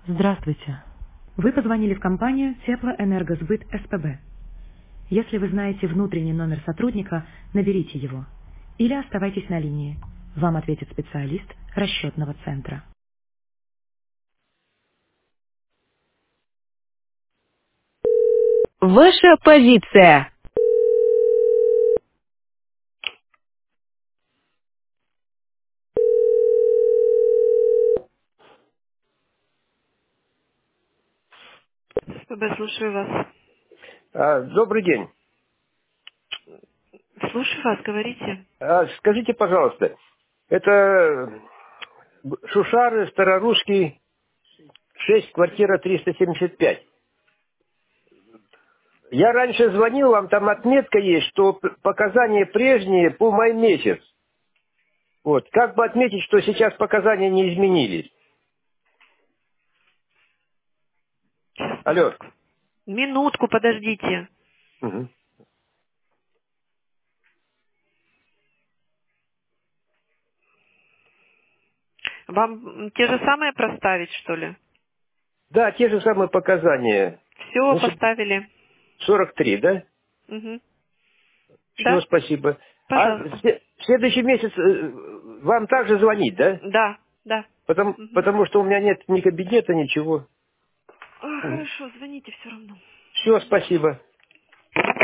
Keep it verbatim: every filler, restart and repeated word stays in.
Здравствуйте. Вы позвонили в компанию Теплоэнергосбыт СПБ. Если вы знаете внутренний номер сотрудника, наберите его. Или оставайтесь на линии. Вам ответит специалист расчетного центра. Ваша позиция. СПБ, слушаю вас. А, Добрый день. Слушаю вас, говорите. А, Скажите, пожалуйста, это Шушары, Старорусский, шесть, квартира триста семьдесят пять. Я раньше звонил, вам там отметка есть, что п- показания прежние по май месяц. Вот. Как бы отметить, что сейчас показания не изменились? Сейчас, Алло. минутку. Минутку, подождите. Мгм. Вам те же самые проставить, что ли? Да, те же самые показания. Все, Значит, поставили. сорок три, да? Угу. Все, Да, спасибо. А в пожалуйста. сле- в следующий месяц э, вам также звонить, да? Да, да. Потому, Угу. потому что у меня нет ни кабинета, ничего. А, хорошо, звоните все равно. Все, спасибо.